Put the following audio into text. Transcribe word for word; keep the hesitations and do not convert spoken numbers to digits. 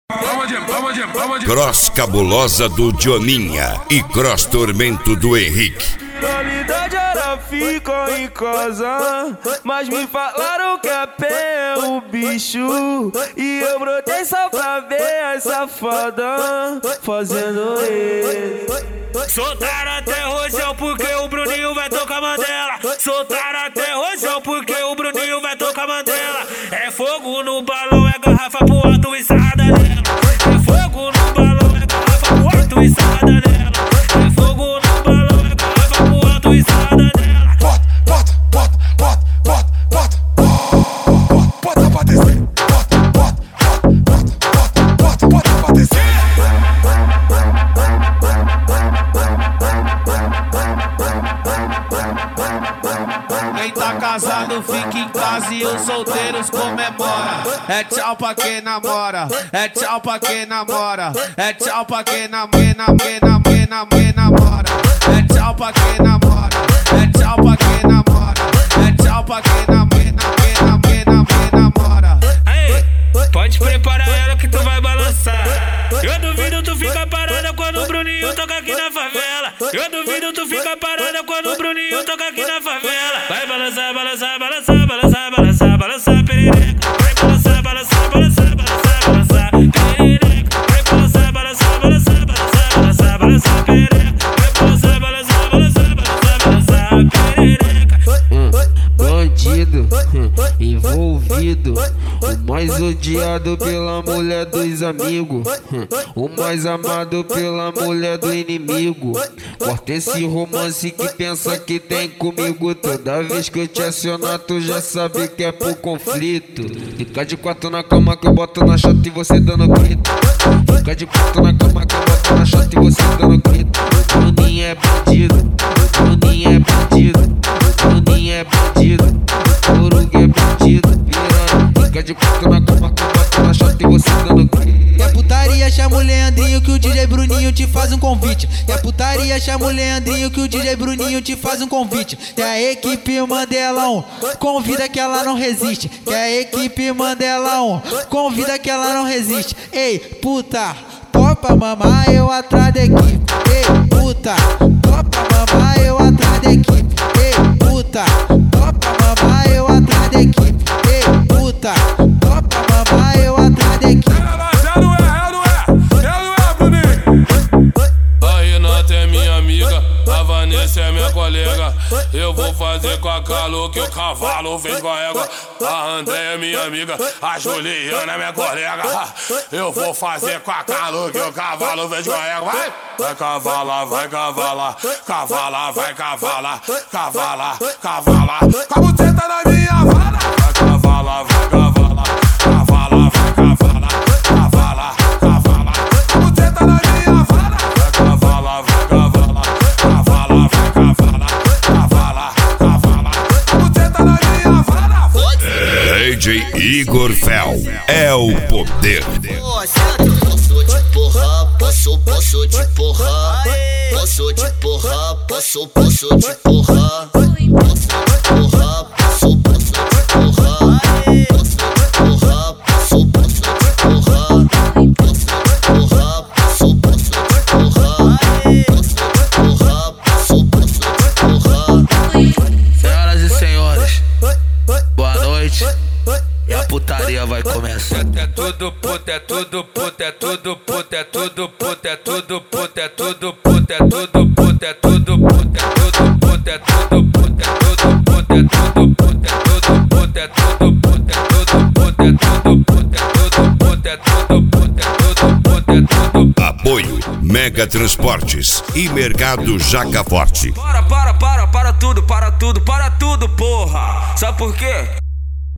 Cross Cabulosa do Dioninha e Cross Tormento do Henrique. Realidade era ficar em casa, mas me falaram que a pé é o bicho. E eu brotei só pra ver a safada fazendo isso. Soltaram até rojão porque o Bruninho vai tocar Mandela. Soltaram até rojão porque o Bruninho vai tocar Mandela. É fogo no balão, é garrafa pro alto e sarrada nela. É fogo no balão, é garrafa pro alto e sarrada nela. É fogo no balão, é garrafa pro alto e sarrada nela. Bota, bota, bota, bota, bota, bota, bota, bota pra descer. Bota, bota, bota, bota, bota, bota pra descer. Quem tá casado fica em casa e os solteiros comemora. É tchau pra quem namora, é tchau pra quem namora, é tchau pra quem namora, quem namora. É tchau pra quem namora, é tchau pra quem namora, é tchau pra quem namora. Aí, pode preparar ela que tu vai balançar. Eu duvido tu fica parada quando o Bruninho toca aqui na favela. Eu duvido tu fica parada quando o Bruninho toca aqui na favela. Vai balançar, balançar, balançar, balançar, balançar, balançar, perereca. Vai balançar, balançar, balançar, balançar, balançar, perereca. Vai balançar, balançar, balançar, balançar, balançar, balançar, perereca. Vai balançar, balançar, balançar, balançar, balançar, perereca. Hum, bandido, hum, envolvido, o mais odiado pela mulher dos amigos, hum, o mais amado pela mulher do inimigo. Corta esse romance que pensa que tem comigo. Toda vez que eu te acionar, tu já sabe que é por conflito. Fica de quatro na cama que eu boto na chata e você dando grito. Fica de quatro na cama que eu boto na chata e você dando grito. O Bruninho é bandido, o Bruninho é bandido, o Bruninho é bandido, o Coruga é bandido, piranha. Fica de quatro na cama que eu boto na chata e você dando grito. E a putaria chama o Leandrinho que o D J Bruninho te faz um convite. E a putaria chama o Leandrinho que o D J Bruninho te faz um convite. Que a equipe Mandelão convida que ela não resiste. Que a equipe Mandelão convida que ela não resiste. Ei, puta, topa mamar eu atrás da equipe. Ei, puta, topa mamar eu atrás da equipe. Ei, puta, topa mamar eu atrás da equipe. Ei, puta, topa mamar eu atrás da equipe. Vanessa é minha colega, eu vou fazer com a Calo que o cavalo fez com a égua. A André é minha amiga, a Juliana é minha colega. Eu vou fazer com a Calo que o cavalo fez com a égua. Vai, vai cavalar, vai cavalar, cavalar, vai cavalar, cavalar, cavalar. Com a buceta na minha vara. Vai cavalar, vai cavalar, cavalar, vai cavalar, cavalar, cavalar. Com a buceta na minha vara. Vai cavalar, vai cavalar. D J Igor Fel é o poder. Posso te porrar, posso, posso te porrar. Posso te porrar, posso, posso te porrar. Posso te porrar, posso, posso te porrar. Posso te porrar, posso, posso te porrar. Posso te porrar, posso, posso te porrar. Posso te porrar, posso, posso te porrar. Senhoras e senhores, boa noite. E a putaria vai começar. É tudo puta, é tudo puta, é tudo puta, é tudo puta, é tudo puta, é tudo puta, é tudo puta, é tudo puta, é tudo puta, é tudo puta, é tudo puta, é tudo puta, é tudo puta, é tudo puta, é tudo puta, é tudo puta, é tudo puta, é tudo puta, é tudo puta, é tudo. Apoio Mega Transportes e Mercado Jaca Forte. Para, para, para, para tudo, para tudo, para tudo, porra. Sabe por quê?